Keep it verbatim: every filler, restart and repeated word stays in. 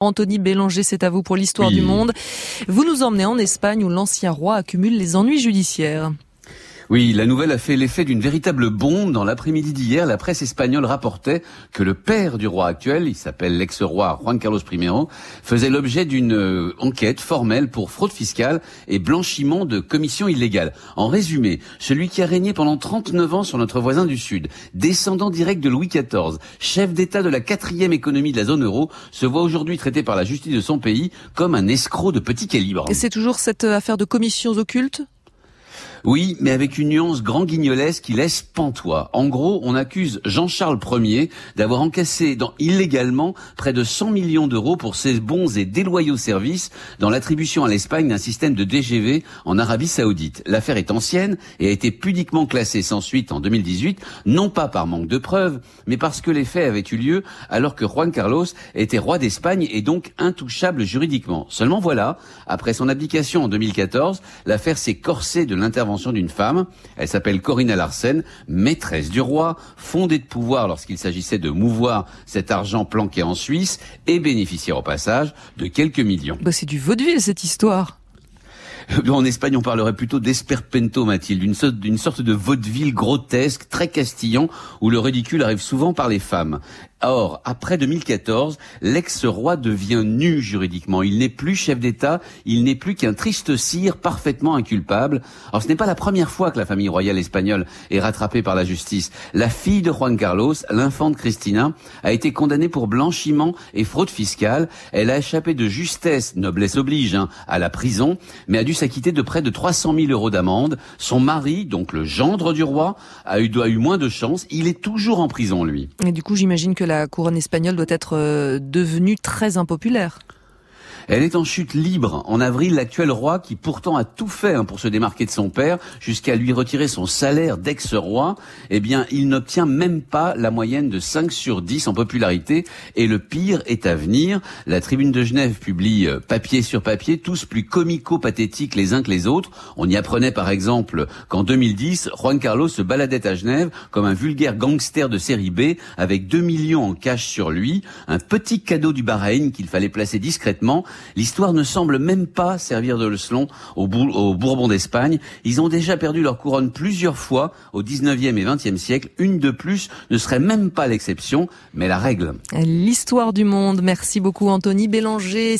Anthony Bélanger, c'est à vous pour l'histoire Oui. du monde. Vous nous emmenez en Espagne où l'ancien roi accumule les ennuis judiciaires. Oui, la nouvelle a fait l'effet d'une véritable bombe. Dans l'après-midi d'hier, la presse espagnole rapportait que le père du roi actuel, il s'appelle l'ex-roi Juan Carlos I, faisait l'objet d'une euh, enquête formelle pour fraude fiscale et blanchiment de commissions illégales. En résumé, celui qui a régné pendant trente-neuf ans sur notre voisin du Sud, descendant direct de Louis quatorze, chef d'État de la quatrième économie de la zone euro, se voit aujourd'hui traité par la justice de son pays comme un escroc de petit calibre. Et c'est toujours cette affaire de commissions occultes ? Oui, mais avec une nuance grand guignolesque qui laisse pantois. En gros, on accuse Jean-Charles Ier d'avoir encaissé dans, illégalement près de cent millions d'euros pour ses bons et déloyaux services dans l'attribution à l'Espagne d'un système de D G V en Arabie Saoudite. L'affaire est ancienne et a été pudiquement classée sans suite en deux mille dix-huit, non pas par manque de preuves, mais parce que les faits avaient eu lieu alors que Juan Carlos était roi d'Espagne et donc intouchable juridiquement. Seulement voilà, après son abdication en deux mille quatorze, l'affaire s'est corsée de l'intervention d'une femme. Elle s'appelle Corinna Larsen, maîtresse du roi, fondée de pouvoir lorsqu'il s'agissait de mouvoir cet argent planqué en Suisse et bénéficiaire au passage de quelques millions. Bah c'est du vaudeville cette histoire. En Espagne, on parlerait plutôt d'esperpento, Mathilde, d'une sorte, d'une sorte de vaudeville grotesque, très castillan, où le ridicule arrive souvent par les femmes. Or, après deux mille quatorze, l'ex-roi devient nu juridiquement. Il n'est plus chef d'État, il n'est plus qu'un triste sire parfaitement inculpable. Alors, ce n'est pas la première fois que la famille royale espagnole est rattrapée par la justice. La fille de Juan Carlos, l'infante Cristina, a été condamnée pour blanchiment et fraude fiscale. Elle a échappé de justesse, noblesse oblige, hein, à la prison, mais a dû s'acquitter de près de trois cent mille euros d'amende. Son mari, donc le gendre du roi, a eu, a eu moins de chance. Il est toujours en prison, lui. Et du coup, j'imagine que la couronne espagnole doit être euh, devenue très impopulaire. Elle est en chute libre. En avril, l'actuel roi, qui pourtant a tout fait hein, pour se démarquer de son père, jusqu'à lui retirer son salaire d'ex-roi, eh bien, il n'obtient même pas la moyenne de cinq sur dix en popularité. Et le pire est à venir. La Tribune de Genève publie euh, papier sur papier, tous plus comico-pathétiques les uns que les autres. On y apprenait par exemple qu'en deux mille dix, Juan Carlos se baladait à Genève comme un vulgaire gangster de série B, avec deux millions en cash sur lui, un petit cadeau du Bahreïn qu'il fallait placer discrètement. L'histoire ne semble même pas servir de leçon aux, Bou- aux Bourbons d'Espagne. Ils ont déjà perdu leur couronne plusieurs fois au dix-neuvième et vingtième siècle. Une de plus ne serait même pas l'exception, mais la règle. L'histoire du monde. Merci beaucoup Anthony Bélanger.